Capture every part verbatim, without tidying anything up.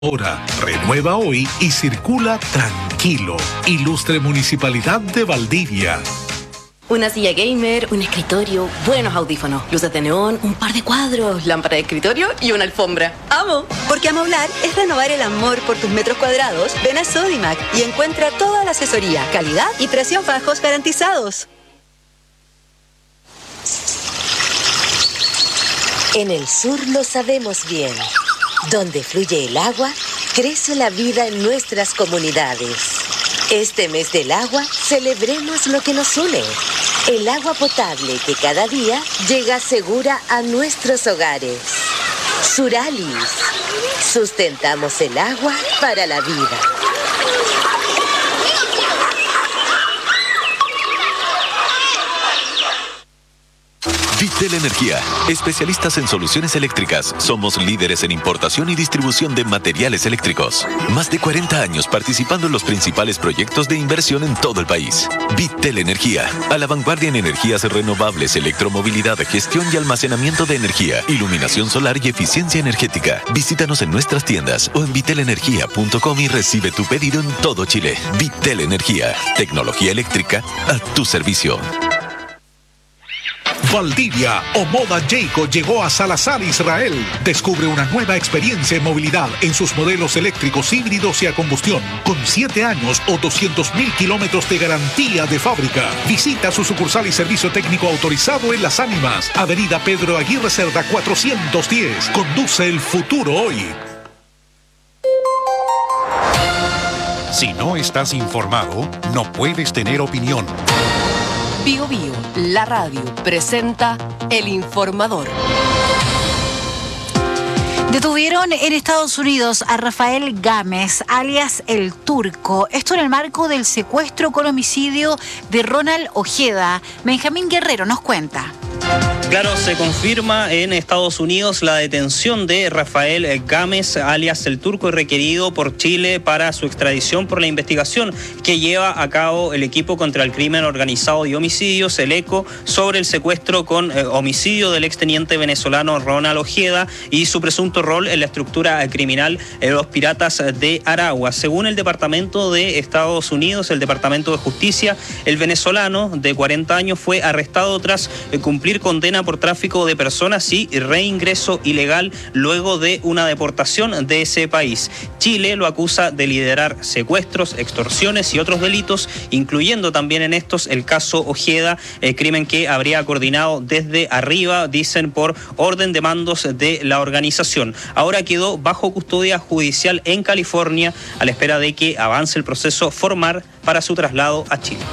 Ahora, renueva hoy y circula tranquilo. Ilustre Municipalidad de Valdivia. Una silla gamer, un escritorio, buenos audífonos, luces de neón, un par de cuadros, lámpara de escritorio y una alfombra. ¡Amo! Porque amoblar es renovar el amor por tus metros cuadrados. Ven a Sodimac y encuentra toda la asesoría, calidad y precios bajos garantizados. En el sur lo sabemos bien. Donde fluye el agua, crece la vida en nuestras comunidades. Este mes del agua, celebremos lo que nos une. El agua potable que cada día llega segura a nuestros hogares. Suralis. Sustentamos el agua para la vida. Vitel Energía, especialistas en soluciones eléctricas. Somos líderes en importación y distribución de materiales eléctricos. Más de cuarenta años participando en los principales proyectos de inversión en todo el país. Vitel Energía, a la vanguardia en energías renovables, electromovilidad, gestión y almacenamiento de energía, iluminación solar y eficiencia energética. Visítanos en nuestras tiendas o en vitel energía punto com y recibe tu pedido en todo Chile. Vitel Energía, tecnología eléctrica a tu servicio. Valdivia o Moda Jayco llegó a Salazar, Israel. Descubre una nueva experiencia en movilidad en sus modelos eléctricos híbridos y a combustión, con siete años o doscientos mil kilómetros de garantía de fábrica. Visita su sucursal y servicio técnico autorizado en Las Ánimas, Avenida Pedro Aguirre Cerda cuatrocientos diez. Conduce el futuro hoy. Si no estás informado, no puedes tener opinión. Bio Bio, la radio, presenta El Informador. Detuvieron en Estados Unidos a Rafael Gámez, alias El Turco. Esto en el marco del secuestro con homicidio de Ronald Ojeda. Benjamín Guerrero nos cuenta. Claro, se confirma en Estados Unidos la detención de Rafael Gámez, alias El Turco, y requerido por Chile para su extradición por la investigación que lleva a cabo el equipo contra el crimen organizado y homicidios, el ECO, sobre el secuestro con eh, homicidio del exteniente venezolano Ronald Ojeda y su presunto rol en la estructura criminal en los Piratas de Aragua. Según el Departamento de Estados Unidos, el Departamento de Justicia, el venezolano de cuarenta años fue arrestado tras eh, cumplir condena por tráfico de personas y reingreso ilegal luego de una deportación de ese país. Chile lo acusa de liderar secuestros, extorsiones y otros delitos, incluyendo también en estos el caso Ojeda, el crimen que habría coordinado desde arriba, dicen, por orden de mandos de la organización. Ahora quedó bajo custodia judicial en California a la espera de que avance el proceso formal para su traslado a Chile.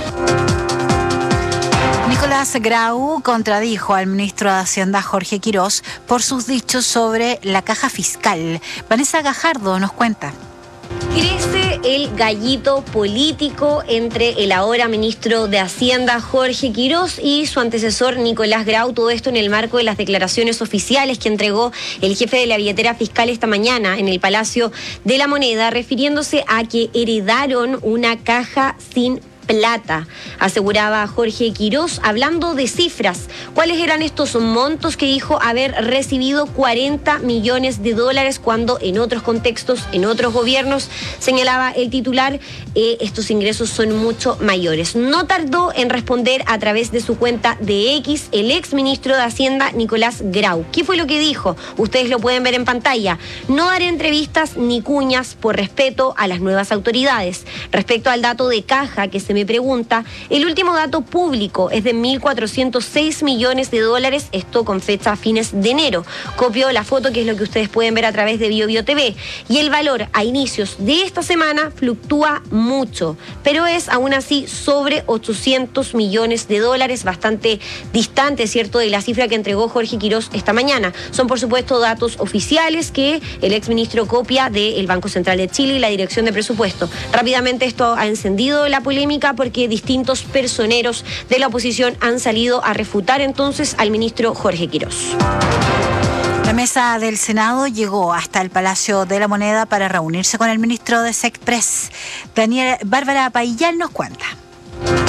Nicolás Grau contradijo al ministro de Hacienda Jorge Quirós por sus dichos sobre la caja fiscal. Vanessa Gajardo nos cuenta. Crece el gallito político entre el ahora ministro de Hacienda Jorge Quirós y su antecesor Nicolás Grau, todo esto en el marco de las declaraciones oficiales que entregó el jefe de la billetera fiscal esta mañana en el Palacio de la Moneda, refiriéndose a que heredaron una caja sin plata, aseguraba Jorge Quirós, hablando de cifras. ¿Cuáles eran estos montos? Que dijo haber recibido cuarenta millones de dólares cuando en otros contextos, en otros gobiernos, señalaba el titular, eh, estos ingresos son mucho mayores. No tardó en responder a través de su cuenta de X el ex ministro de Hacienda Nicolás Grau. ¿Qué fue lo que dijo? Ustedes lo pueden ver en pantalla. No haré entrevistas ni cuñas por respeto a las nuevas autoridades. Respecto al dato de caja que se me pregunta, el último dato público es de mil cuatrocientos seis millones de dólares, esto con fecha a fines de enero. Copio la foto, que es lo que ustedes pueden ver a través de Bio Bio T V. Y el valor a inicios de esta semana fluctúa mucho, pero es aún así sobre ochocientos millones de dólares, bastante distante, ¿cierto?, de la cifra que entregó Jorge Quirós esta mañana. Son, por supuesto, datos oficiales que el exministro copia del Banco Central de Chile y la Dirección de Presupuesto. Rápidamente esto ha encendido la polémica porque distintos personeros de la oposición han salido a refutar entonces al ministro Jorge Quirós. La mesa del Senado llegó hasta el Palacio de la Moneda para reunirse con el ministro de SECPRES. Daniel Bárbara Paillal nos cuenta.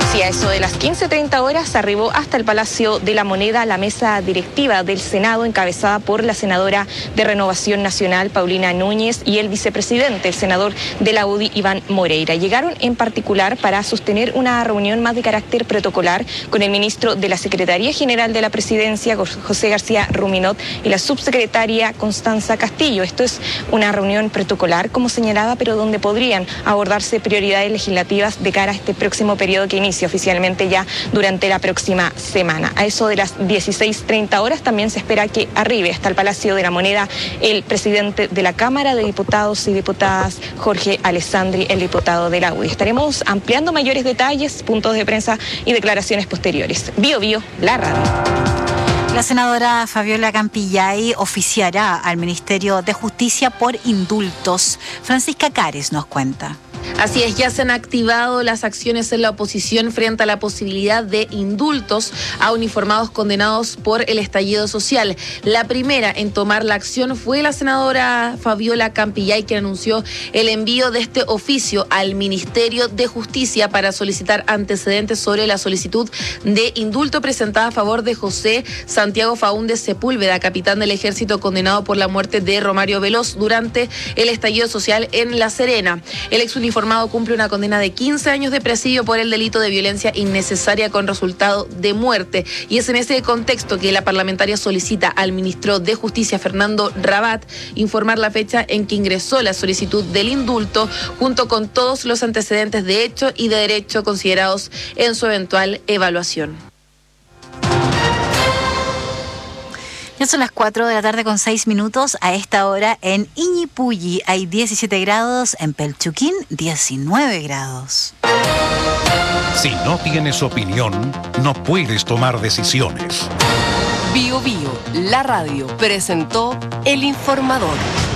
Sí, a eso de las quince treinta horas arribó hasta el Palacio de la Moneda la mesa directiva del Senado, encabezada por la senadora de Renovación Nacional, Paulina Núñez, y el vicepresidente, el senador de la U D I, Iván Moreira. Llegaron en particular para sostener una reunión más de carácter protocolar con el ministro de la Secretaría General de la Presidencia, José García Ruminot, y la subsecretaria Constanza Castillo. Esto es una reunión protocolar, como señalaba, pero donde podrían abordarse prioridades legislativas de cara a este próximo periodo que inicia oficialmente ya durante la próxima semana. A eso de las dieciséis treinta horas también se espera que arribe hasta el Palacio de la Moneda el presidente de la Cámara de Diputados y Diputadas, Jorge Alessandri, el diputado de la U D I. Estaremos ampliando mayores detalles, puntos de prensa y declaraciones posteriores. Bio Bio, la radio. La senadora Fabiola Campillay oficiará al Ministerio de Justicia por indultos. Francisca Cares nos cuenta. Así es, ya se han activado las acciones en la oposición frente a la posibilidad de indultos a uniformados condenados por el estallido social. La primera en tomar la acción fue la senadora Fabiola Campillay, quien anunció el envío de este oficio al Ministerio de Justicia para solicitar antecedentes sobre la solicitud de indulto presentada a favor de José Santiago Faúndez Sepúlveda, capitán del Ejército condenado por la muerte de Romario Veloz durante el estallido social en La Serena. El ex uniformado cumple una condena de quince años de presidio por el delito de violencia innecesaria con resultado de muerte. Y es en ese contexto que la parlamentaria solicita al ministro de Justicia, Fernando Rabat, informar la fecha en que ingresó la solicitud del indulto junto con todos los antecedentes de hecho y de derecho considerados en su eventual evaluación. Ya son las cuatro de la tarde con seis minutos. A esta hora en Iñipulli hay diecisiete grados, en Pelchuquín diecinueve grados. Si no tienes opinión, no puedes tomar decisiones. Bio Bio, la radio, presentó El Informador.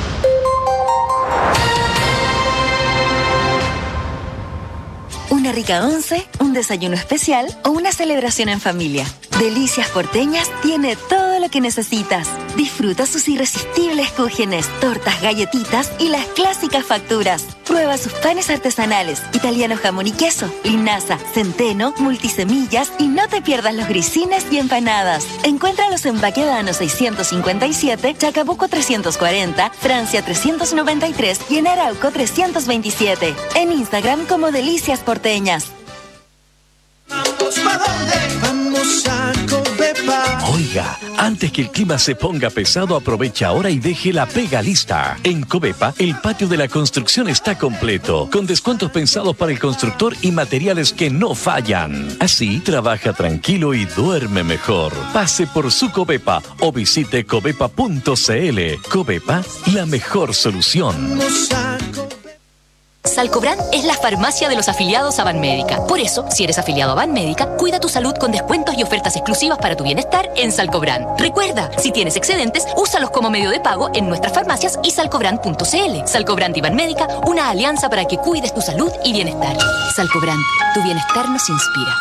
Una rica once, un desayuno especial o una celebración en familia. Delicias Porteñas tiene todo lo que necesitas. Disfruta sus irresistibles cúgenes, tortas, galletitas y las clásicas facturas. Prueba sus panes artesanales, italiano jamón y queso, linaza, centeno, multisemillas y no te pierdas los grisines y empanadas. Encuéntralos en Baquedano seiscientos cincuenta y siete, Chacabuco trescientos cuarenta, Francia trescientos noventa y tres y en Arauco trescientos veintisiete. En Instagram como Delicias Porteñas. Vamos pa' dónde, vamos a Covepa. Oiga, antes que el clima se ponga pesado, aprovecha ahora y deje la pega lista. En Covepa, el patio de la construcción está completo, con descuentos pensados para el constructor y materiales que no fallan. Así, trabaja tranquilo y duerme mejor. Pase por su Covepa o visite covepa punto cl. Covepa, la mejor solución. Salcobrand es la farmacia de los afiliados a Banmédica. Por eso, si eres afiliado a Banmédica, cuida tu salud con descuentos y ofertas exclusivas para tu bienestar en Salcobrand. Recuerda, si tienes excedentes, úsalos como medio de pago en nuestras farmacias y salcobrand punto cl. Salcobrand y Banmédica, una alianza para que cuides tu salud y bienestar. Salcobrand, tu bienestar nos inspira.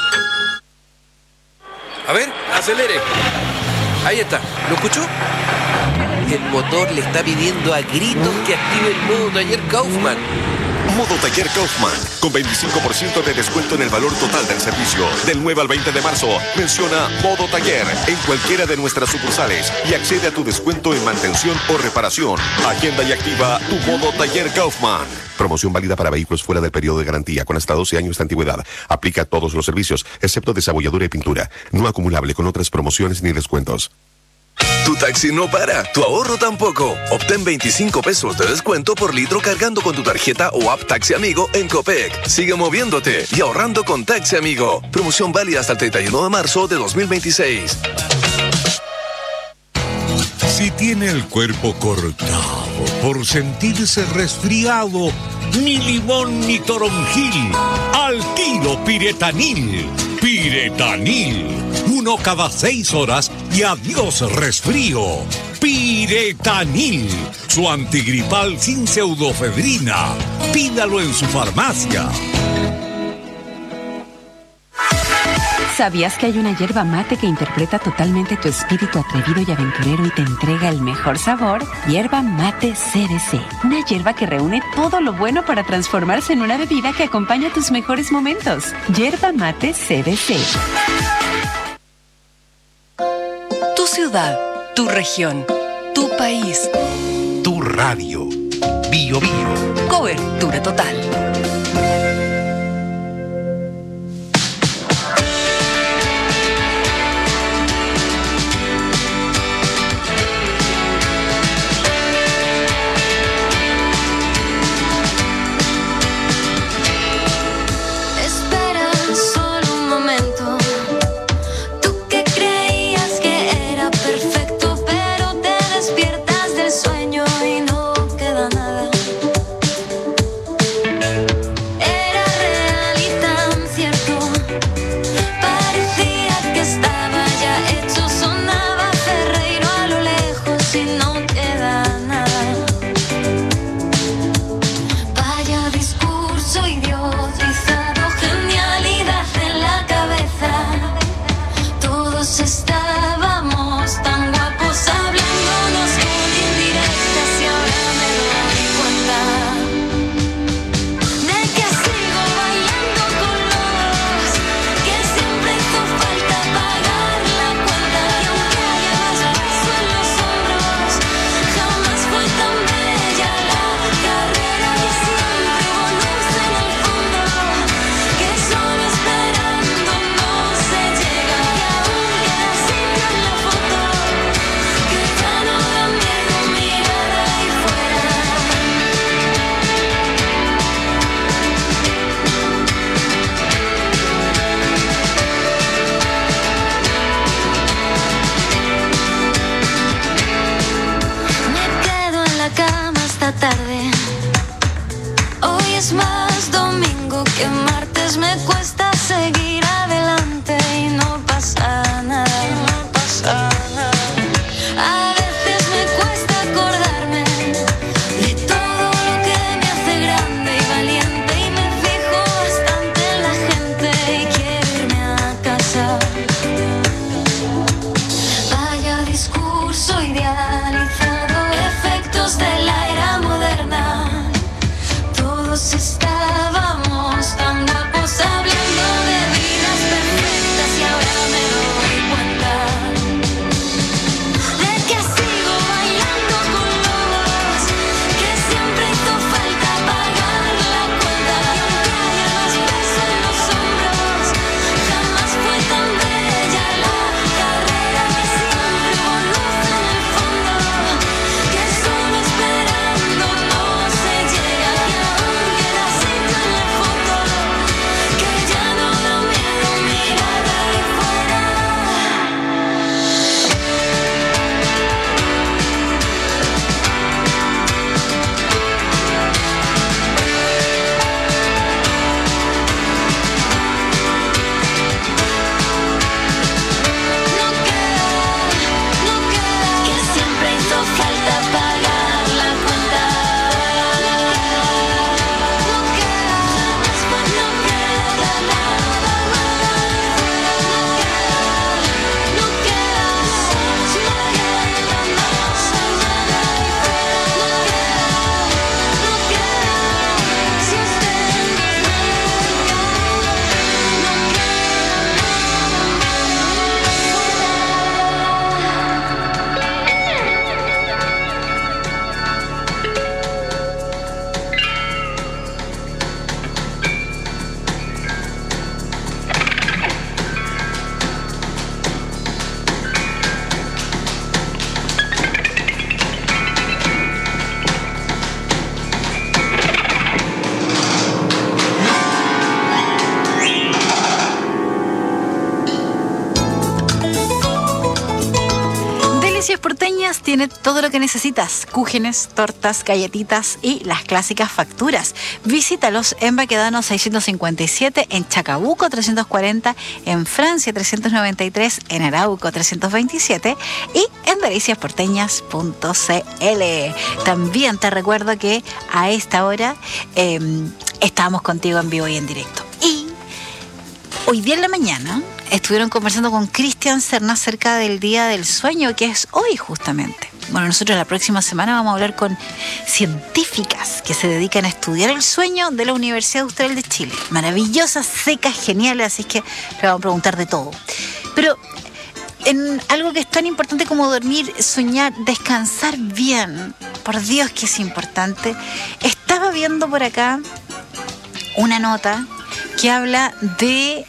A ver, acelere. Ahí está, ¿lo escuchó? El motor le está pidiendo a gritos que active el modo taller Kaufman. Modo taller Kaufman, con veinticinco por ciento de descuento en el valor total del servicio. Del nueve al veinte de marzo, menciona Modo Taller en cualquiera de nuestras sucursales y accede a tu descuento en mantención o reparación. Agenda y activa tu Modo Taller Kaufman. Promoción válida para vehículos fuera del periodo de garantía con hasta doce años de antigüedad. Aplica a todos los servicios, excepto desabolladura y pintura. No acumulable con otras promociones ni descuentos. Tu taxi no para, tu ahorro tampoco. Obtén veinticinco pesos de descuento por litro cargando con tu tarjeta o app Taxi Amigo en Copec. Sigue moviéndote y ahorrando con Taxi Amigo. Promoción válida hasta el treinta y uno de marzo de dos mil veintiséis. Si tiene el cuerpo cortado por sentirse resfriado, ni limón ni toronjil, al tiro Piretanil. Piretanil, uno cada seis horas y adiós resfrío. Piretanil, su antigripal sin pseudofedrina. Pídalo en su farmacia. ¿Sabías que hay una hierba mate que interpreta totalmente tu espíritu atrevido y aventurero y te entrega el mejor sabor? Hierba mate C D C. Una hierba que reúne todo lo bueno para transformarse en una bebida que acompaña tus mejores momentos. Hierba mate C D C. Tu ciudad, tu región, tu país. Tu radio. Bio Bio. Cobertura total. Tiene todo lo que necesitas: cúgenes, tortas, galletitas y las clásicas facturas. Visítalos en Baquedano seiscientos cincuenta y siete, en Chacabuco trescientos cuarenta, en Francia trescientos noventa y tres, en Arauco trescientos veintisiete y en delicias porteñas punto c l. También te recuerdo que a esta hora eh, estamos contigo en vivo y en directo. Y hoy día en la mañana estuvieron conversando con Cristian Serna acerca del Día del Sueño, que es hoy justamente. Bueno, nosotros la próxima semana vamos a hablar con científicas que se dedican a estudiar el sueño de la Universidad Austral de Chile. Maravillosas, secas, geniales, así que le vamos a preguntar de todo. Pero en algo que es tan importante como dormir, soñar, descansar bien, por Dios que es importante. Estaba viendo por acá una nota que habla de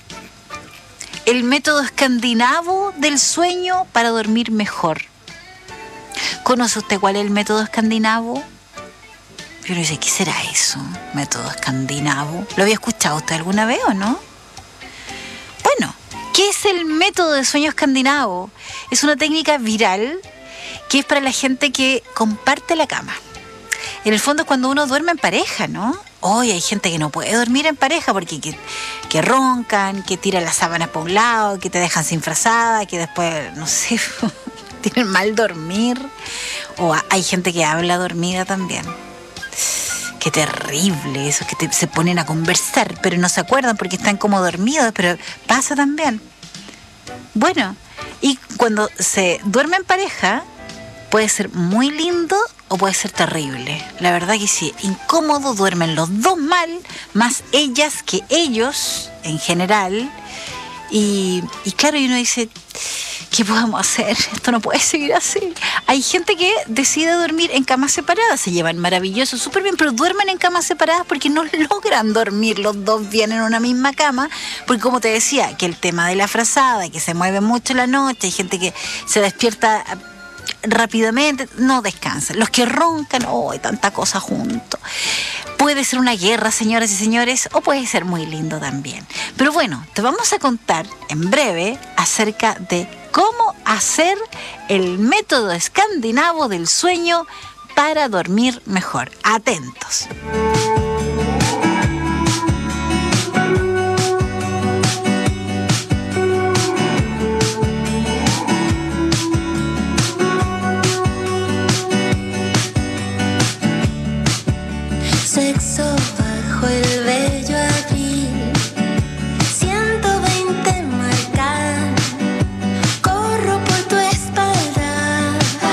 el método escandinavo del sueño para dormir mejor. ¿Conoce usted cuál es el método escandinavo? Yo no sé, ¿qué será eso? Método escandinavo. ¿Lo había escuchado usted alguna vez o no? Bueno, ¿qué es el método de sueño escandinavo? Es una técnica viral que es para la gente que comparte la cama. En el fondo es cuando uno duerme en pareja, ¿no? Hoy hay gente que no puede dormir en pareja porque que, que roncan, que tiran las sábanas para un lado, que te dejan sin frazada, que después, no sé, tienen mal dormir. O hay gente que habla dormida también. Qué terrible, esos que te, se ponen a conversar, pero no se acuerdan porque están como dormidos, pero pasa también. Bueno, y cuando se duerme en pareja, puede ser muy lindo o puede ser terrible. La verdad que sí, incómodo, duermen los dos mal, más ellas que ellos en general. Y, y claro, y uno dice, ¿qué podemos hacer? Esto no puede seguir así. Hay gente que decide dormir en camas separadas, se llevan maravilloso, súper bien, pero duermen en camas separadas porque no logran dormir los dos bien en una misma cama, porque como te decía, que el tema de la frazada, que se mueve mucho la noche, hay gente que se despierta rápidamente, no descansan. Los que roncan, oh, hay tanta cosa junto. Puede ser una guerra, señoras y señores, o puede ser muy lindo también. Pero bueno, te vamos a contar en breve acerca de cómo hacer el método escandinavo del sueño para dormir mejor. Atentos. Sexo bajo el bello abril, ciento veinte marcan, corro por tu espalda.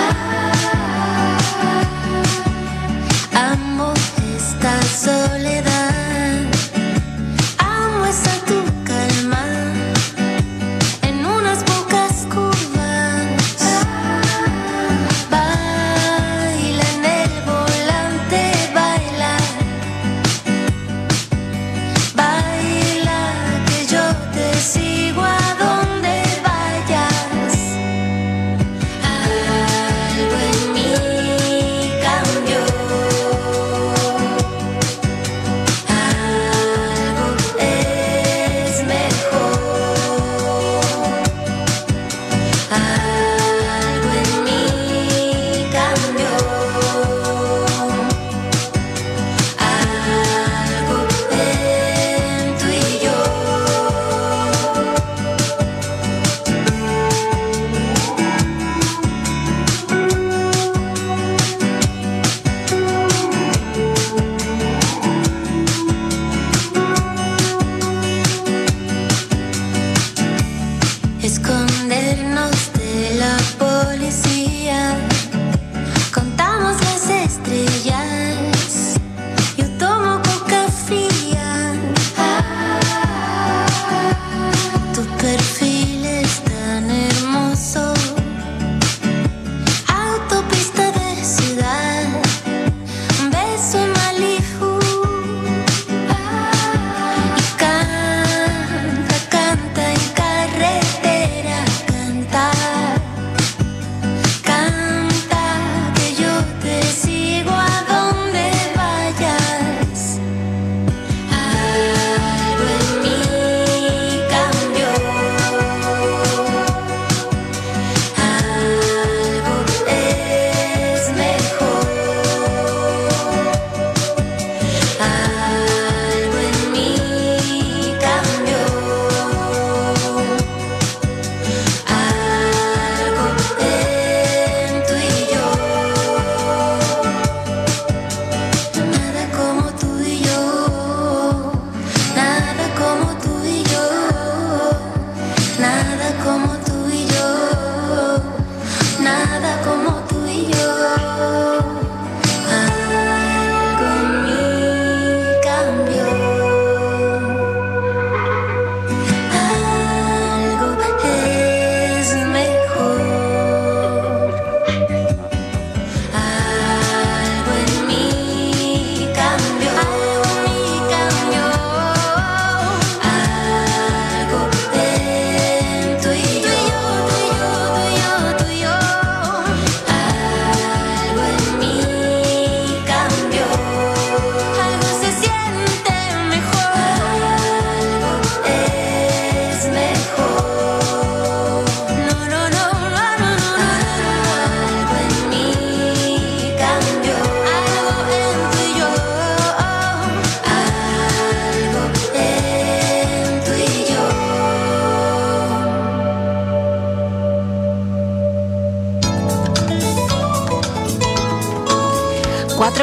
Amo esta soledad, amo esa tu calma, en unas pocas curvas. Baila en el volante, baila. Baila que yo te sigo a donde vayas. Algo en mí cambió.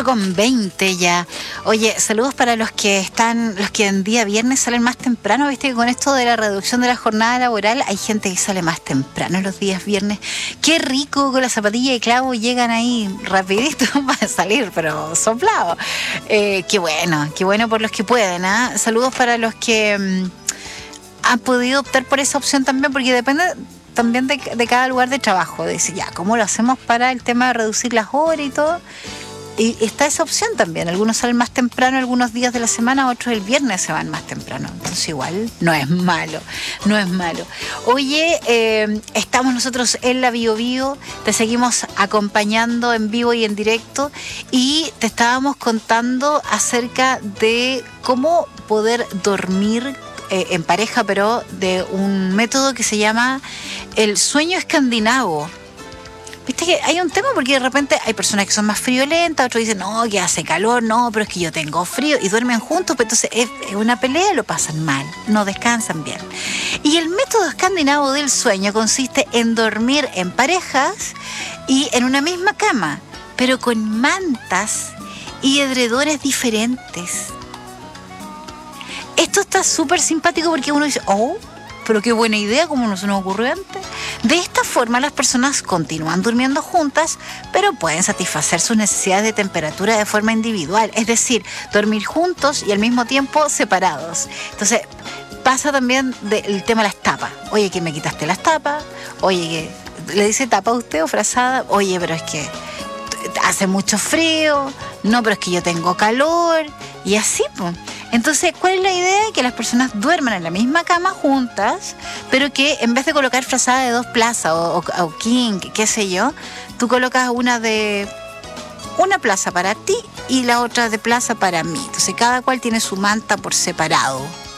cuatro con veinte ya. Oye, saludos para los que están, los que en día viernes salen más temprano. Viste que con esto de la reducción de la jornada laboral hay gente que sale más temprano los días viernes. Qué rico, con la zapatilla de clavo llegan ahí rapidito para salir, pero soplado. Eh, qué bueno, qué bueno por los que pueden, ¿eh? Saludos para los que mmm, han podido optar por esa opción también, porque depende también de, de cada lugar de trabajo. Dice, ya, ¿cómo lo hacemos para el tema de reducir las horas y todo? Y está esa opción también. Algunos salen más temprano algunos días de la semana, otros el viernes se van más temprano. Entonces igual no es malo, no es malo. Oye, eh, estamos nosotros en la Bio Bio, te seguimos acompañando en vivo y en directo y te estábamos contando acerca de cómo poder dormir eh, en pareja, pero de un método que se llama el sueño escandinavo. Viste que hay un tema porque de repente hay personas que son más friolentas, otros dicen, no, que hace calor, no, pero es que yo tengo frío, y duermen juntos, pero entonces es, es una pelea, lo pasan mal, no descansan bien. Y el método escandinavo del sueño consiste en dormir en parejas y en una misma cama, pero con mantas y edredones diferentes. Esto está súper simpático porque uno dice, oh, pero qué buena idea, como no se nos ocurrió antes. De esta forma las personas continúan durmiendo juntas, pero pueden satisfacer sus necesidades de temperatura de forma individual, es decir, dormir juntos y al mismo tiempo separados. Entonces pasa también del tema de las tapas. Oye, que me quitaste las tapas. Oye, que le dice tapa a usted o frazada. Oye, pero es que hace mucho frío. No, pero es que yo tengo calor. Y así, pues. Entonces, ¿cuál es la idea? Que las personas duerman en la misma cama juntas, pero que en vez de colocar frazada de dos plazas o, o, o king, qué sé yo, tú colocas una de una plaza para ti y la otra de plaza para mí. Entonces, cada cual tiene su manta por separado.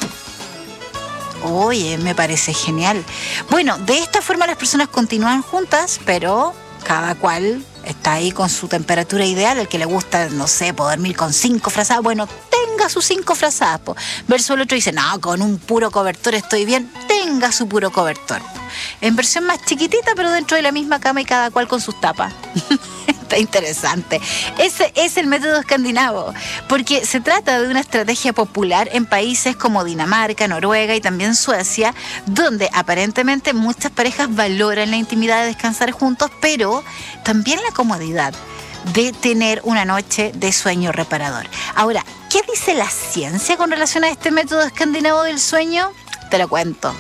Oye, me parece genial. Bueno, de esta forma las personas continúan juntas, pero cada cual está ahí con su temperatura ideal. El que le gusta, no sé, poder dormir con cinco frazadas, bueno, tenga sus cinco frazadas. Po. Verso el otro dice, no, con un puro cobertor estoy bien, tenga su puro cobertor. En versión más chiquitita, pero dentro de la misma cama y cada cual con sus tapas. Está interesante. Ese es el método escandinavo, porque se trata de una estrategia popular en países como Dinamarca, Noruega y también Suecia, donde aparentemente muchas parejas valoran la intimidad de descansar juntos, pero también la comodidad de tener una noche de sueño reparador. Ahora, ¿qué dice la ciencia con relación a este método escandinavo del sueño? Te lo cuento.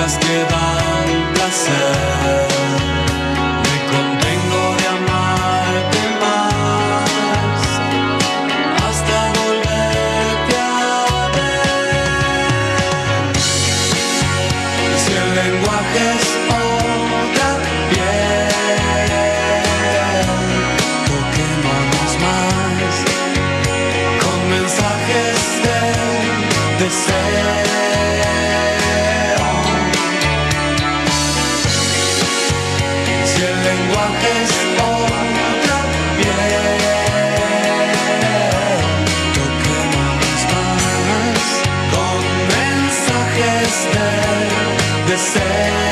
las que dan placer. Me contengo de amarte más hasta volverte a ver. Si el lenguaje es otra piel, toquémonos más con mensajes de deseo. Si el lenguaje es otra piel, toquémonos más con mensajes de deseo.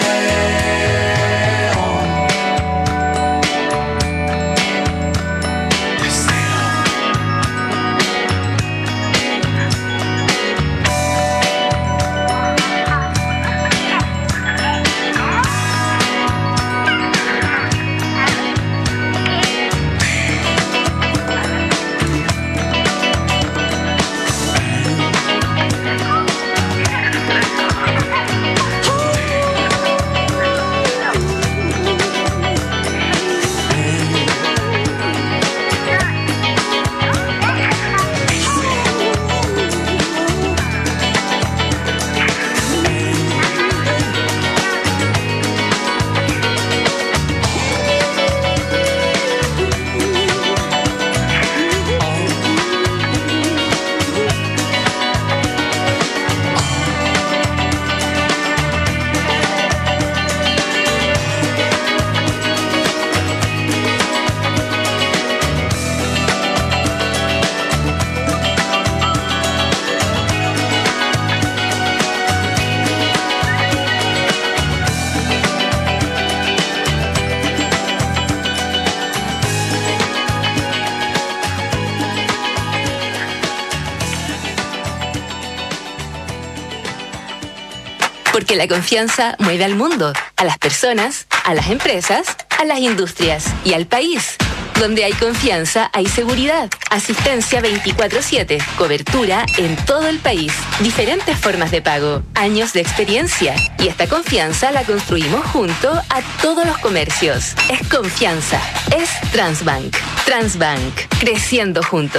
Porque la confianza mueve al mundo, a las personas, a las empresas, a las industrias y al país. Donde hay confianza, hay seguridad. Asistencia veinticuatro siete. Cobertura en todo el país. Diferentes formas de pago. Años de experiencia. Y esta confianza la construimos junto a todos los comercios. Es confianza. Es Transbank. Transbank. Creciendo juntos.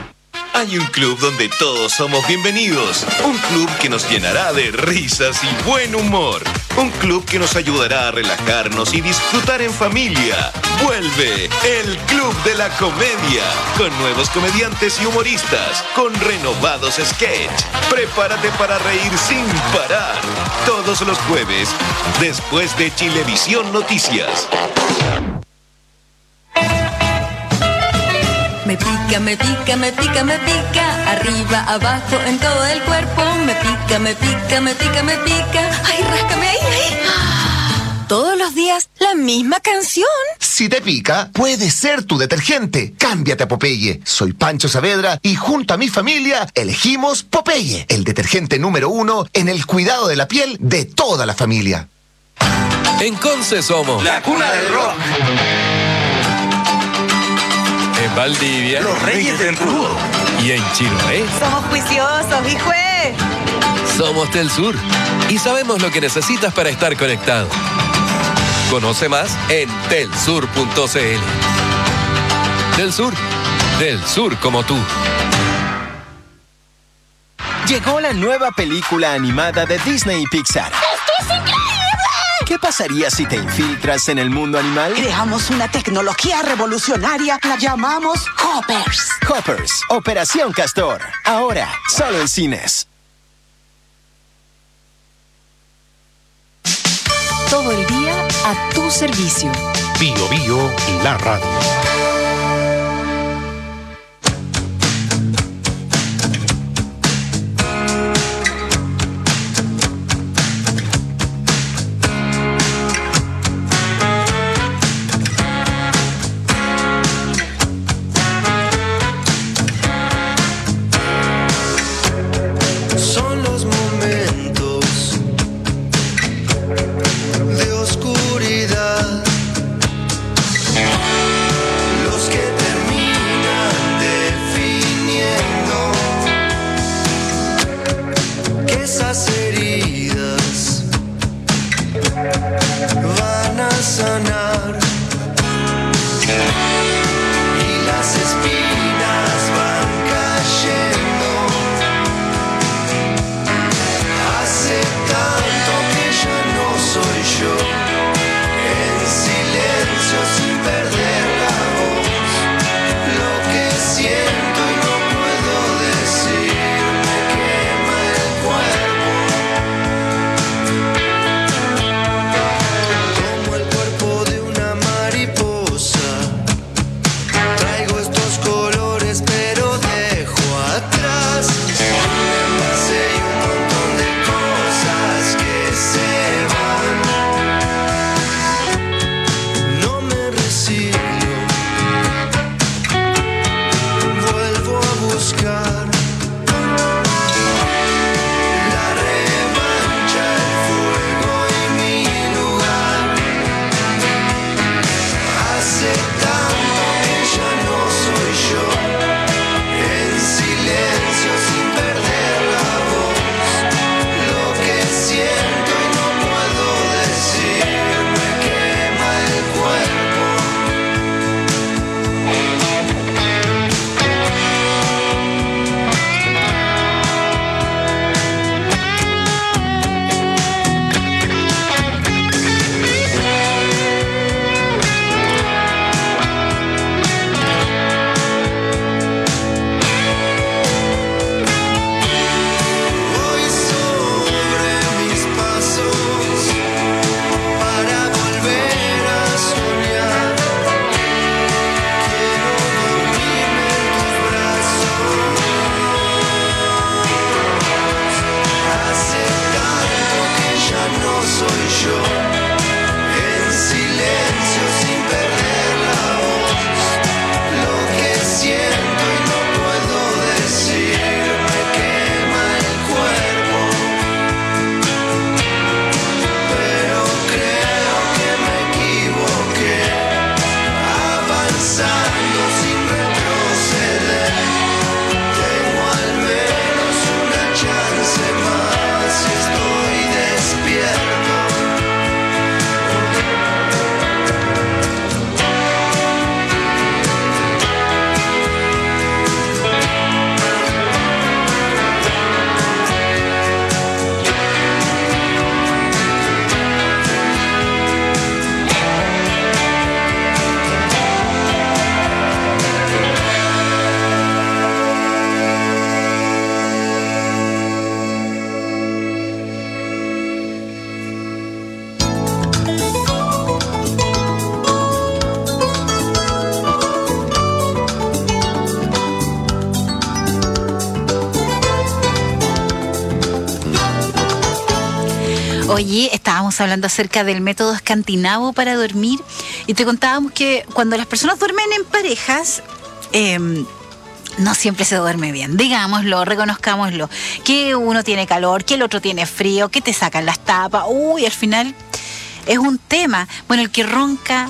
Hay un club donde todos somos bienvenidos. Un club que nos llenará de risas y buen humor. Un club que nos ayudará a relajarnos y disfrutar en familia. Vuelve el Club de la Comedia. Con nuevos comediantes y humoristas. Con renovados sketch. Prepárate para reír sin parar. Todos los jueves, después de Chilevisión Noticias. Me pica, me pica, me pica, me pica, arriba, abajo, en todo el cuerpo. Me pica, me pica, me pica, me pica. Ay, ráscame ahí, ahí. Todos los días la misma canción. Si te pica, puede ser tu detergente. Cámbiate a Popeye. Soy Pancho Saavedra y junto a mi familia elegimos Popeye, el detergente número uno en el cuidado de la piel de toda la familia. En Conce somos la cuna del rock. En Valdivia, los Reyes del Rudo. Y en Chiloé, somos juiciosos, hijo. Somos Tel Sur y sabemos lo que necesitas para estar conectado. Conoce más en telsur punto c l. Del Sur, del Sur como tú. Llegó la nueva película animada de Disney y Pixar. ¡Esto es increíble! ¿Qué pasaría si te infiltras en el mundo animal? Creamos una tecnología revolucionaria, la llamamos Hoppers. Hoppers, Operación Castor. Ahora, solo en cines. Todo el día a tu servicio. Bio Bio, la radio. Son los momentos de oscuridad, los soy yo, en silencio sin perder la voz, lo que siento y no puedo decir, me quema el cuerpo, pero creo que me equivoqué, avanzando sin retroceder, tengo al menos una chance más si estoy despierto. Oye, estábamos hablando acerca del método escandinavo para dormir y te contábamos que cuando las personas duermen en parejas, eh, no siempre se duerme bien, digámoslo, reconozcámoslo, que uno tiene calor, que el otro tiene frío, que te sacan las tapas, uy, al final es un tema. Bueno, el que ronca,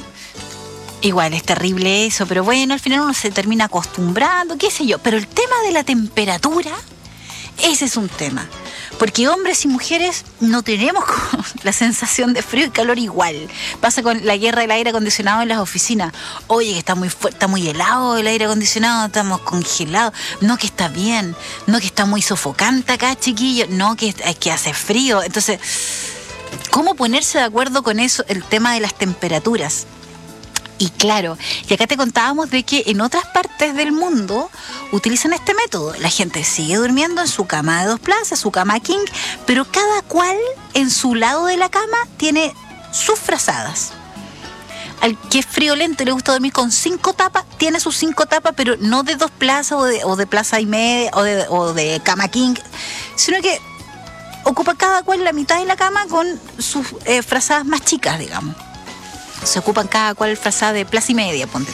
igual es terrible eso, pero bueno, al final uno se termina acostumbrando, qué sé yo, pero el tema de la temperatura, ese es un tema. Porque hombres y mujeres no tenemos la sensación de frío y calor igual. Pasa con la guerra del aire acondicionado en las oficinas. Oye, que está muy fuerte, está muy helado el aire acondicionado, estamos congelados. No, que está bien. No, que está muy sofocante acá, chiquillo. No, que, que hace frío. Entonces, ¿cómo ponerse de acuerdo con eso? El tema de las temperaturas. Y claro, y acá te contábamos de que en otras partes del mundo utilizan este método. La gente sigue durmiendo en su cama de dos plazas, su cama king, pero cada cual en su lado de la cama tiene sus frazadas. Al que es friolento y le gusta dormir con cinco tapas, tiene sus cinco tapas, pero no de dos plazas o de, o de plaza y media o de, o de cama king, sino que ocupa cada cual la mitad de la cama con sus eh, frazadas más chicas, digamos. Se ocupan cada cual frazada de plaza y media, ponte tú,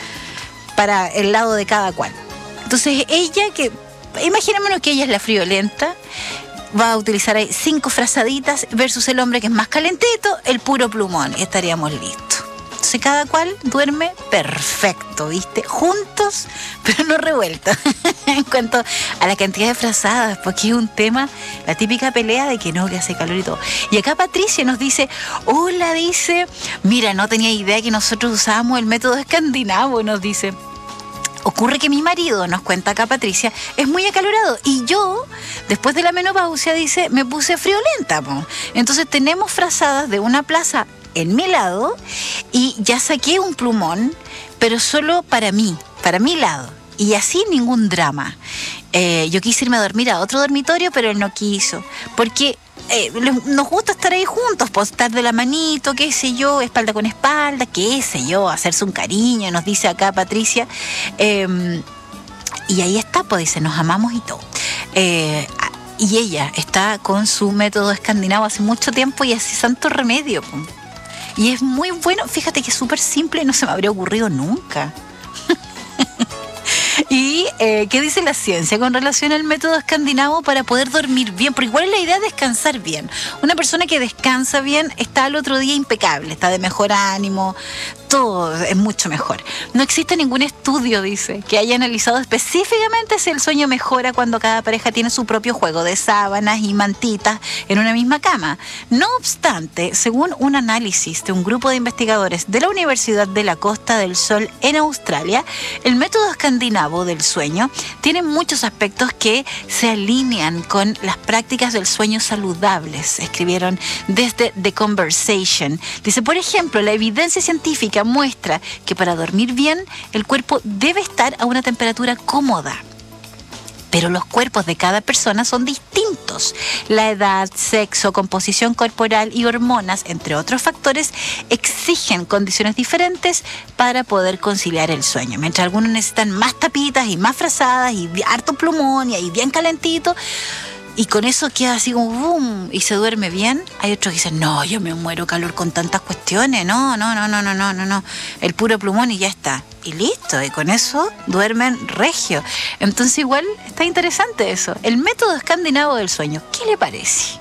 para el lado de cada cual. Entonces ella, que imaginémonos que ella es la friolenta, va a utilizar ahí cinco frazaditas versus el hombre que es más calentito, el puro plumón, y estaríamos listos. Entonces cada cual duerme perfecto, ¿viste? Juntos, pero no revueltos. En cuanto a la cantidad de frazadas, porque es un tema, la típica pelea de que no, que hace calor y todo. Y acá Patricia nos dice, hola, dice, mira, no tenía idea que nosotros usábamos el método escandinavo, nos dice. Ocurre que mi marido, nos cuenta acá Patricia, es muy acalorado y yo, después de la menopausia, dice, me puse friolenta, po. Entonces tenemos frazadas de una plaza en mi lado y ya saqué un plumón, pero solo para mí, para mi lado, y así ningún drama. Eh, yo quise irme a dormir a otro dormitorio, pero él no quiso, porque eh, nos gusta estar ahí juntos, pues estar de la manito, qué sé yo, espalda con espalda, qué sé yo, hacerse un cariño, nos dice acá Patricia. Eh, y ahí está, pues dice, nos amamos y todo. Eh, y ella está con su método escandinavo hace mucho tiempo y hace santo remedio, pues. Y es muy bueno, fíjate que es súper simple y no se me habría ocurrido nunca. ¿Y eh, qué dice la ciencia con relación al método escandinavo para poder dormir bien? Porque igual es la idea de descansar bien. Una persona que descansa bien está al otro día impecable, está de mejor ánimo, todo es mucho mejor. No existe ningún estudio, dice, que haya analizado específicamente si el sueño mejora cuando cada pareja tiene su propio juego de sábanas y mantitas en una misma cama. No obstante, según un análisis de un grupo de investigadores de la Universidad de la Costa del Sol en Australia, el método escandinavo del sueño tiene muchos aspectos que se alinean con las prácticas del sueño saludables, escribieron desde The Conversation. Dice, por ejemplo, la evidencia científica muestra que para dormir bien el cuerpo debe estar a una temperatura cómoda. Pero los cuerpos de cada persona son distintos. La edad, sexo, composición corporal y hormonas, entre otros factores, exigen condiciones diferentes para poder conciliar el sueño. Mientras algunos necesitan más tapitas y más frazadas y harto plumón y ahí bien calentito, y con eso queda así como boom y se duerme bien. Hay otros que dicen, no, yo me muero calor con tantas cuestiones, no, no, no, no, no, no, no, no, el puro plumón y ya está, y listo, y con eso duermen regio. Entonces igual está interesante eso, el método escandinavo del sueño. ¿Qué le parece?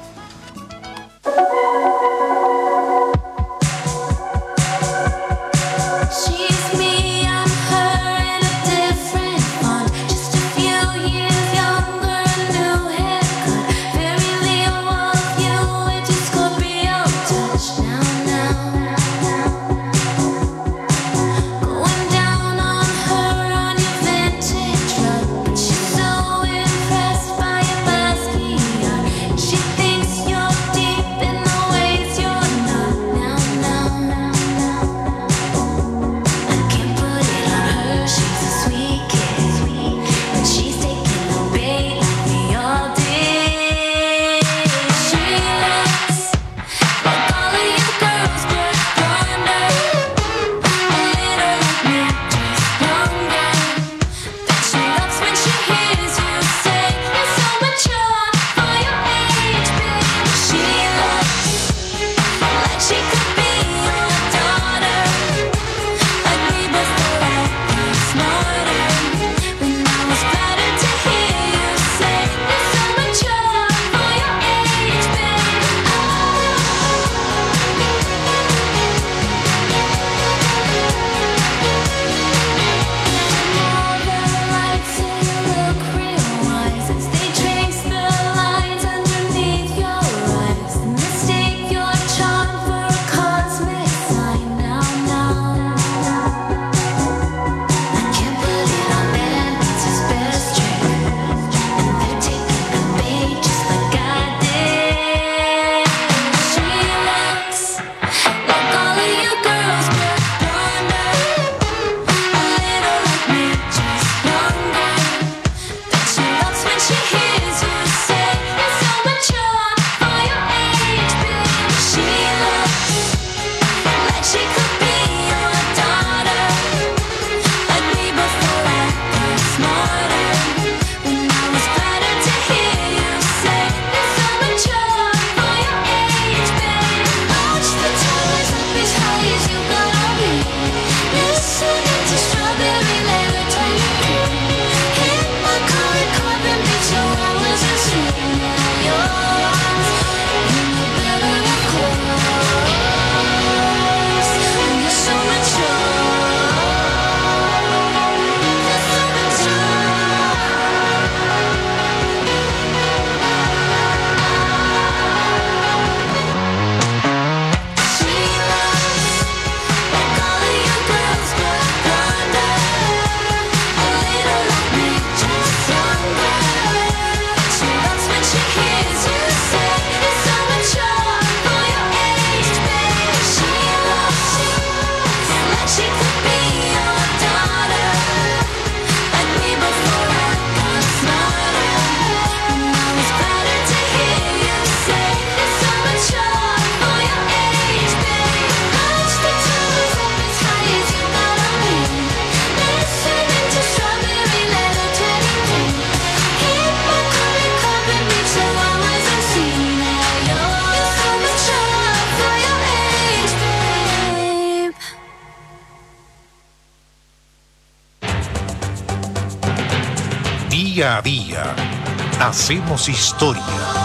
Día a día, hacemos historia.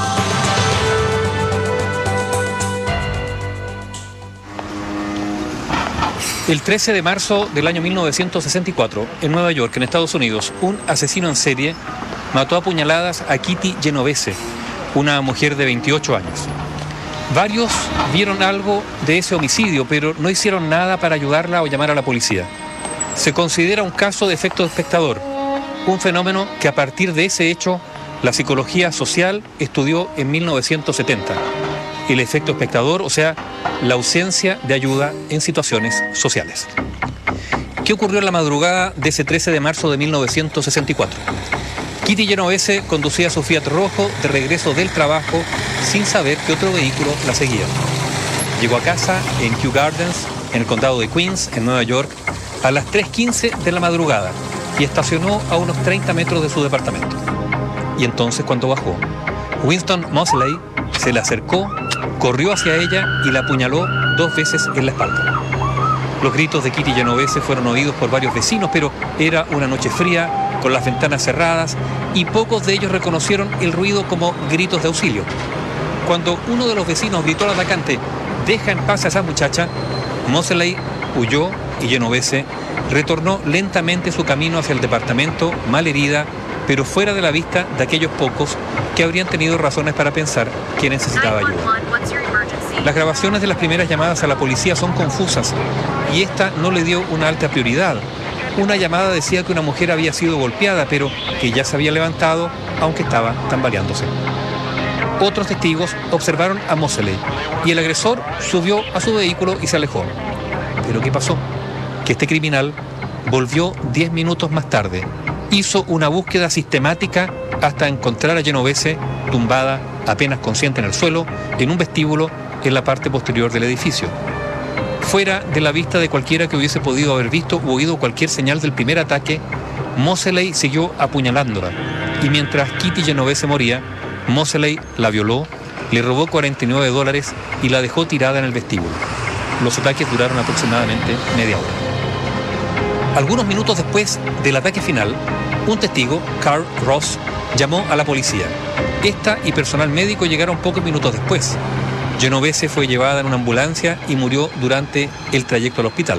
El trece de marzo del año mil novecientos sesenta y cuatro, en Nueva York, en Estados Unidos, un asesino en serie mató a puñaladas a Kitty Genovese, una mujer de veintiocho años. Varios vieron algo de ese homicidio, pero no hicieron nada para ayudarla o llamar a la policía. Se considera un caso de efecto espectador, un fenómeno que a partir de ese hecho la psicología social estudió en mil novecientos setenta. El efecto espectador, o sea, la ausencia de ayuda en situaciones sociales. ¿Qué ocurrió en la madrugada de ese trece de marzo de mil novecientos sesenta y cuatro? Kitty Genovese conducía su Fiat Rojo de regreso del trabajo sin saber que otro vehículo la seguía. Llegó a casa en Kew Gardens, en el condado de Queens, en Nueva York, a las tres quince de la madrugada y estacionó a unos treinta metros de su departamento. Y entonces, cuando bajó, Winston Moseley se le acercó, corrió hacia ella y la apuñaló dos veces en la espalda. Los gritos de Kitty Genovese fueron oídos por varios vecinos, pero era una noche fría, con las ventanas cerradas, y pocos de ellos reconocieron el ruido como gritos de auxilio. Cuando uno de los vecinos gritó al atacante, «Deja en paz a esa muchacha», Moseley huyó y Genovese retornó lentamente su camino hacia el departamento, malherida, pero fuera de la vista de aquellos pocos que habrían tenido razones para pensar que necesitaba ayuda. Las grabaciones de las primeras llamadas a la policía son confusas y esta no le dio una alta prioridad. Una llamada decía que una mujer había sido golpeada, pero que ya se había levantado, aunque estaba tambaleándose. Otros testigos observaron a Moseley y el agresor subió a su vehículo y se alejó. ¿Pero qué pasó? Que este criminal volvió diez minutos más tarde. Hizo una búsqueda sistemática hasta encontrar a Genovese tumbada, apenas consciente en el suelo, en un vestíbulo en la parte posterior del edificio. Fuera de la vista de cualquiera que hubiese podido haber visto u oído cualquier señal del primer ataque, Moseley siguió apuñalándola. Y mientras Kitty Genovese moría, Moseley la violó, le robó cuarenta y nueve dólares y la dejó tirada en el vestíbulo. Los ataques duraron aproximadamente media hora. Algunos minutos después del ataque final, un testigo, Carl Ross, llamó a la policía. Esta y personal médico llegaron pocos minutos después. Genovese fue llevada en una ambulancia y murió durante el trayecto al hospital.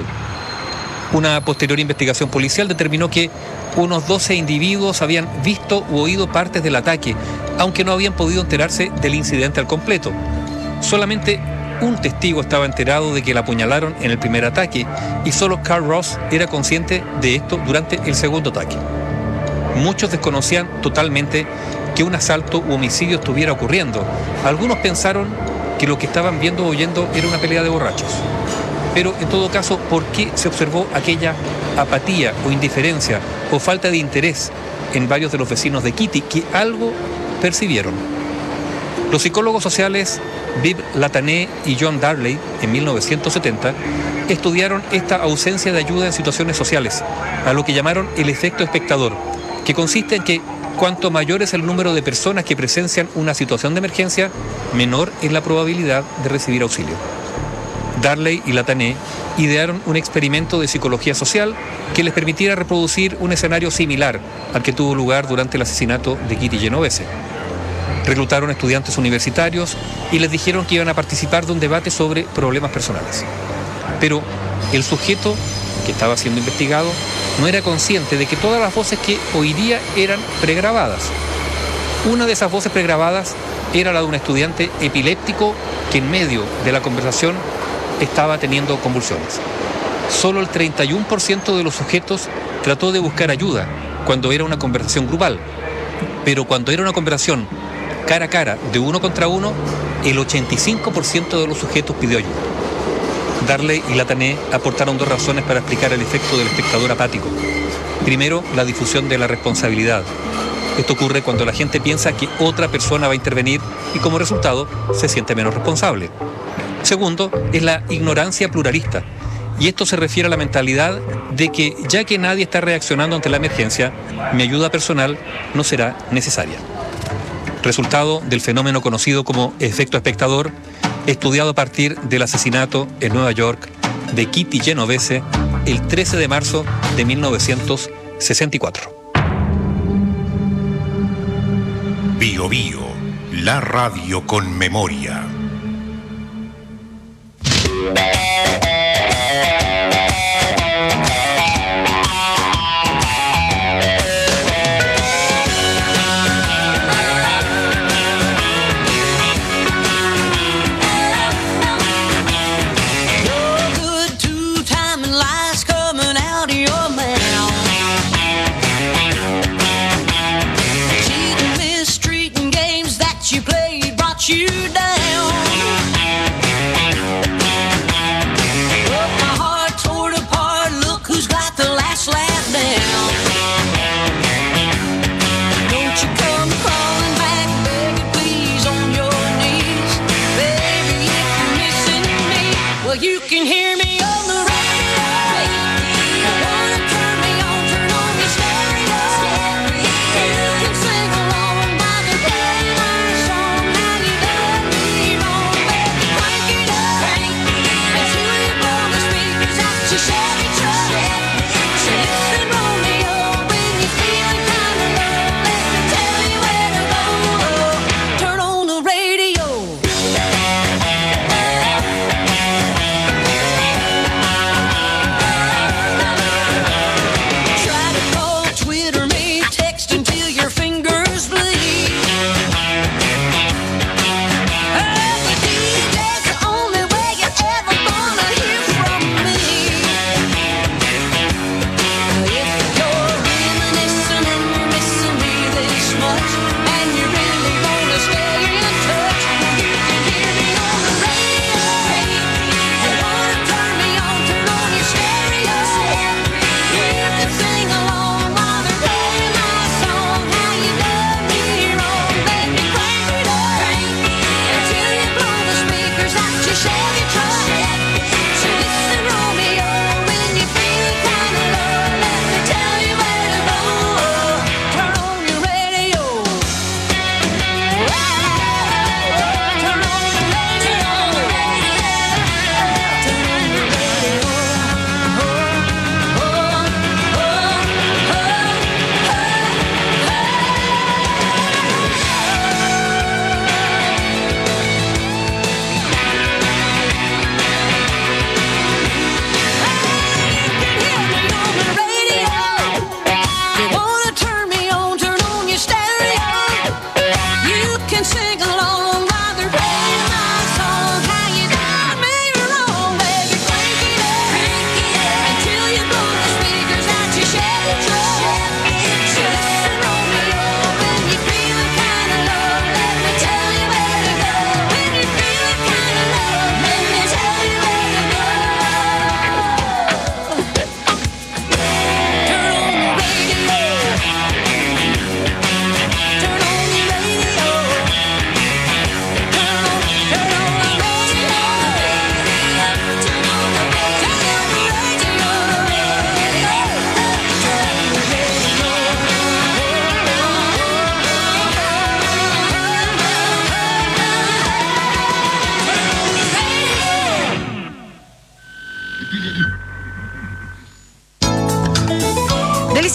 Una posterior investigación policial determinó que unos doce individuos habían visto u oído partes del ataque, aunque no habían podido enterarse del incidente al completo. Solamente un testigo estaba enterado de que la apuñalaron en el primer ataque y solo Carl Ross era consciente de esto durante el segundo ataque. Muchos desconocían totalmente que un asalto u homicidio estuviera ocurriendo. Algunos pensaron que lo que estaban viendo o oyendo era una pelea de borrachos. Pero en todo caso, ¿por qué se observó aquella apatía o indiferencia o falta de interés en varios de los vecinos de Kitty que algo percibieron? Los psicólogos sociales Viv Latané y John Darley, en mil novecientos setenta, estudiaron esta ausencia de ayuda en situaciones sociales, a lo que llamaron el efecto espectador, que consiste en que cuanto mayor es el número de personas que presencian una situación de emergencia, menor es la probabilidad de recibir auxilio. Darley y Latané idearon un experimento de psicología social que les permitiera reproducir un escenario similar al que tuvo lugar durante el asesinato de Kitty Genovese. Reclutaron estudiantes universitarios y les dijeron que iban a participar de un debate sobre problemas personales. Pero el sujeto que estaba siendo investigado no era consciente de que todas las voces que oiría eran pregrabadas. Una de esas voces pregrabadas era la de un estudiante epiléptico que en medio de la conversación estaba teniendo convulsiones. Solo el treinta y uno por ciento de los sujetos trató de buscar ayuda cuando era una conversación grupal, pero cuando era una conversación cara a cara de uno contra uno, el ochenta y cinco por ciento de los sujetos pidió ayuda. Darley y Latané aportaron dos razones para explicar el efecto del espectador apático. Primero, la difusión de la responsabilidad. Esto ocurre cuando la gente piensa que otra persona va a intervenir y como resultado se siente menos responsable. Segundo, es la ignorancia pluralista. Y esto se refiere a la mentalidad de que ya que nadie está reaccionando ante la emergencia, mi ayuda personal no será necesaria. Resultado del fenómeno conocido como efecto espectador, estudiado a partir del asesinato en Nueva York de Kitty Genovese el trece de marzo de mil novecientos sesenta y cuatro. Bio Bio, la radio con memoria. Song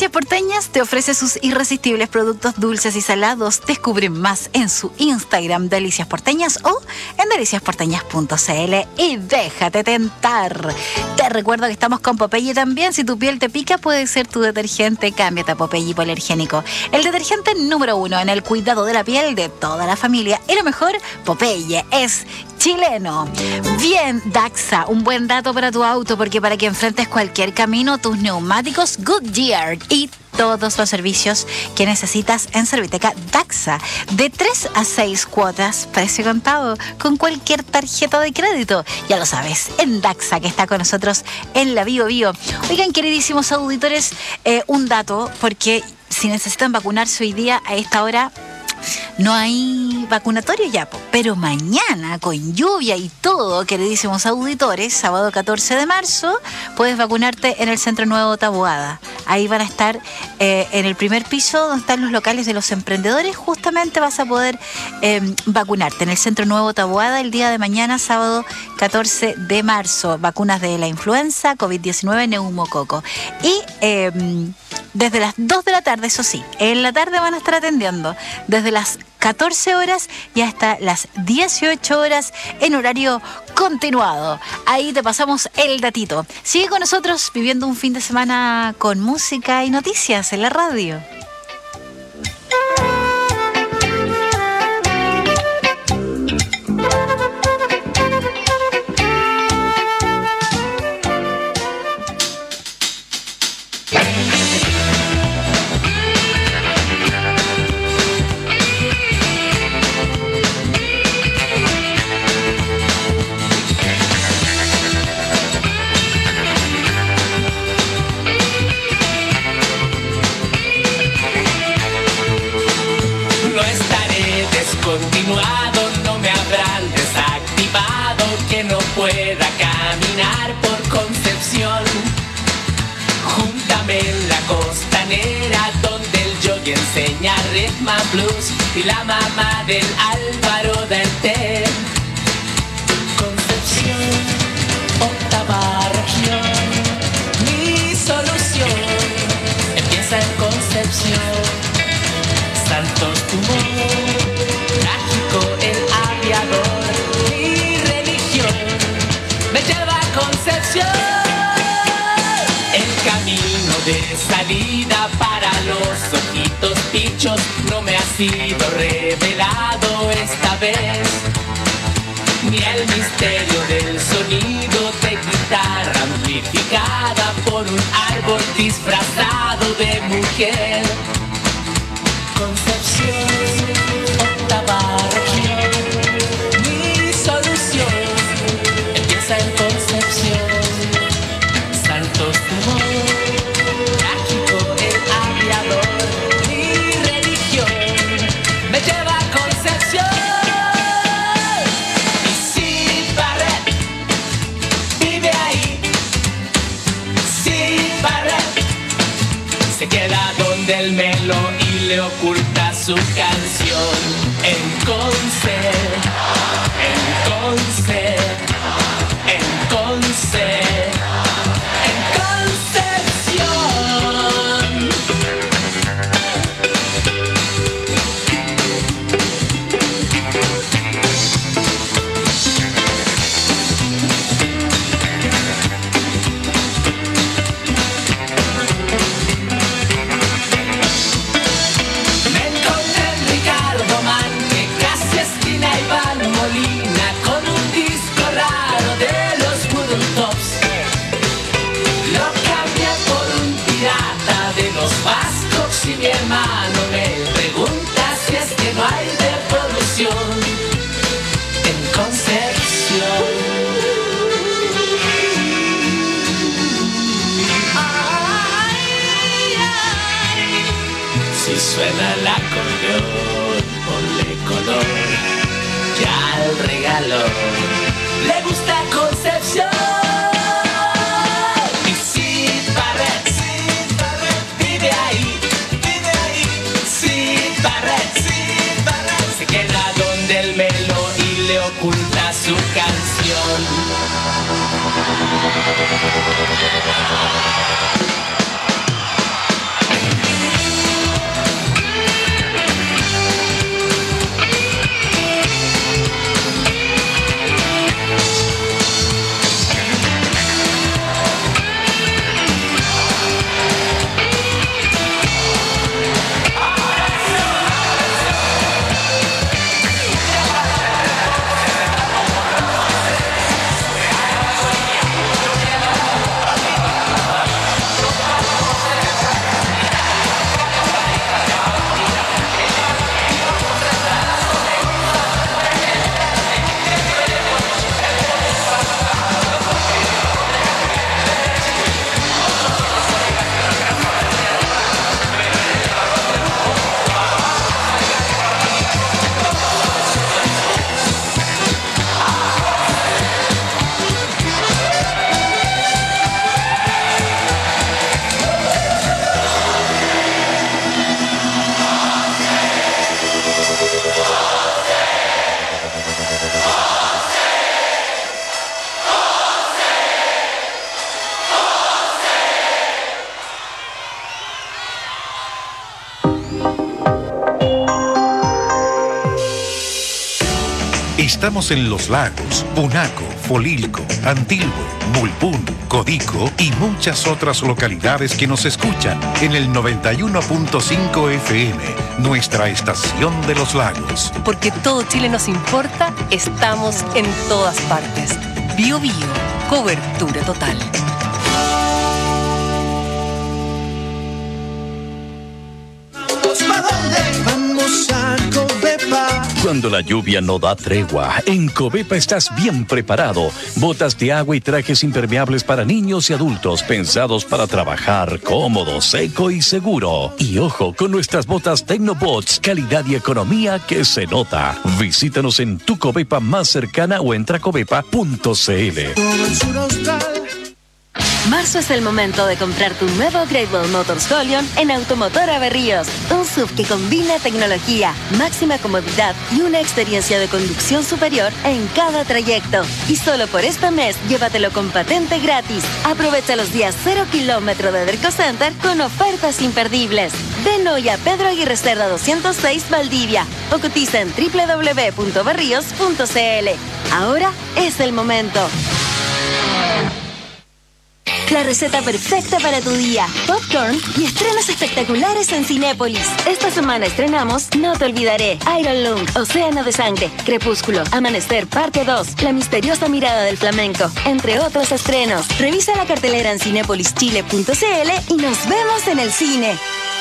Delicias Porteñas te ofrece sus irresistibles productos dulces y salados. Descubre más en su Instagram Delicias Porteñas o en delicias porteñas punto c l y déjate tentar. Te recuerdo que estamos con Popeye también. Si tu piel te pica, puede ser tu detergente. Cámbiate a Popeye hipoalergénico. El detergente número uno en el cuidado de la piel de toda la familia. Y lo mejor, Popeye es chileno. Bien, Daxa, un buen dato para tu auto, porque para que enfrentes cualquier camino, tus neumáticos Goodyear y todos los servicios que necesitas en Serviteca Daxa. De tres a seis cuotas, precio contado, con cualquier tarjeta de crédito. Ya lo sabes, en Daxa, que está con nosotros en la Bio Bio. Oigan, queridísimos auditores, eh, un dato, porque si necesitan vacunarse hoy día a esta hora, no hay vacunatorio ya, po. Pero mañana, con lluvia y todo, queridísimos auditores, sábado catorce de marzo, puedes vacunarte en el Centro Nuevo Taboada. Ahí van a estar eh, en el primer piso, donde están los locales de los emprendedores. Justamente vas a poder eh, vacunarte en el Centro Nuevo Taboada el día de mañana, sábado catorce de marzo. Vacunas de la influenza, COVID diecinueve, neumococo. Y eh, desde las dos de la tarde, eso sí, en la tarde van a estar atendiendo desde las catorce horas y hasta las dieciocho horas en horario continuado. Ahí te pasamos el datito. Sigue con nosotros viviendo un fin de semana con música y noticias en la radio. Continuado, no me habrán desactivado, que no pueda caminar por Concepción. Júntame en la costanera, donde el yogi enseña Ritma Blues y la mamá del Álvaro del Té. Concepción, octava región, mi solución empieza en Concepción. Santos Tumor, el aviador, mi religión me lleva a Concepción. El camino de salida para los ojitos pichos no me ha sido revelado esta vez, ni el misterio del sonido de guitarra amplificada por un árbol disfrazado de mujer. Concepción, octava región, mi solución empieza en Concepción. Santos Tumor, trágico el aviador, mi religión me lleva a Concepción. Y Sid Barrett vive ahí, Sid Barrett se queda donde el melo y le oculta su canción. En Conce, en Conce, en Conce, en Concepción. Si mi hermano me pregunta si es que no hay devolución en Concepción. Ay, ay. Si suena el acordeón, ponle color ya al regalo. Le gusta Concepción. Y Sid Barrett, Sid Barrett vive ahí. Se queda donde el melo y le oculta su canción. Estamos en Los Lagos, Punaco, Folilco, Antilhue, Mulpún, Codico y muchas otras localidades que nos escuchan en el noventa y uno punto cinco F M, nuestra estación de Los Lagos. Porque todo Chile nos importa, estamos en todas partes. Bio Bio, cobertura total. Vamos a Covepa. Cuando la lluvia no da tregua, en Covepa estás bien preparado. Botas de agua y trajes impermeables para niños y adultos, pensados para trabajar cómodo, seco y seguro. Y ojo, con nuestras botas Tecnobots, calidad y economía que se nota. Visítanos en tu Covepa más cercana o entra a covepa punto c l. Marzo es el momento de comprar tu nuevo Great Wall Motors Holion en Automotora Berríos. Un S U V que combina tecnología, máxima comodidad y una experiencia de conducción superior en cada trayecto. Y solo por este mes, llévatelo con patente gratis. Aprovecha los días cero kilómetro de Derco Center con ofertas imperdibles. Ven hoy a Pedro Aguirre Cerda doscientos seis Valdivia o cotiza en doble u doble u doble u punto berríos punto c l. Ahora es el momento. La receta perfecta para tu día. Popcorn y estrenos espectaculares en Cinépolis. Esta semana estrenamos No te olvidaré, Iron Lung, Océano de Sangre, Crepúsculo, Amanecer parte dos, La misteriosa mirada del flamenco, entre otros estrenos. Revisa la cartelera en cinépolis chile punto c l y nos vemos en el cine.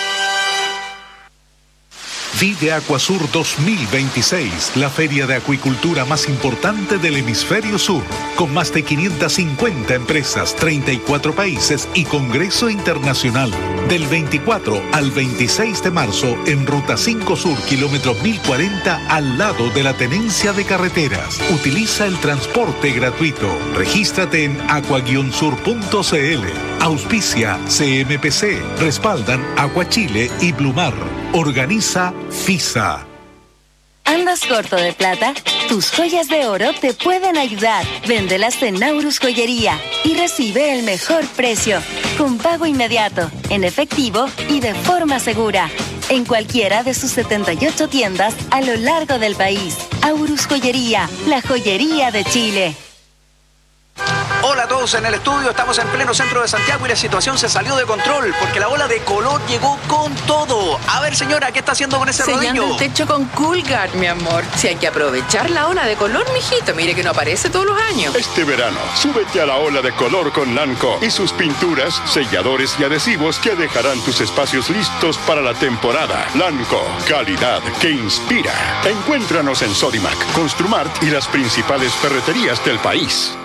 Vive Acuasur dos mil veintiséis, la feria de acuicultura más importante del hemisferio sur, con más de quinientas cincuenta empresas, treinta y cuatro países y congreso internacional. Del veinticuatro al veintiséis de marzo en Ruta cinco Sur, kilómetro mil cuarenta, al lado de la Tenencia de Carreteras. Utiliza el transporte gratuito. Regístrate en aqua guion sur punto c l. Auspicia C M P C. Respaldan Agua Chile y Blumar. Organiza FISA. ¿Andas corto de plata? Tus joyas de oro te pueden ayudar. Véndelas en Naurus Joyería y recibe el mejor precio, con pago inmediato, en efectivo y de forma segura. En cualquiera de sus setenta y ocho tiendas a lo largo del país. Aurus Joyería, la joyería de Chile. Hola a todos en el estudio, estamos en pleno centro de Santiago y la situación se salió de control porque la ola de color llegó con todo. A ver, señora, ¿qué está haciendo con ese Sellando rodillo? el techo con Coolguard, mi amor. Si hay que aprovechar la ola de color, mijito, mire que no aparece todos los años. Este verano, súbete a la ola de color con Lanco y sus pinturas, selladores y adhesivos que dejarán tus espacios listos para la temporada. Lanco, calidad que inspira. Encuéntranos en Sodimac, Construmart y las principales ferreterías del país.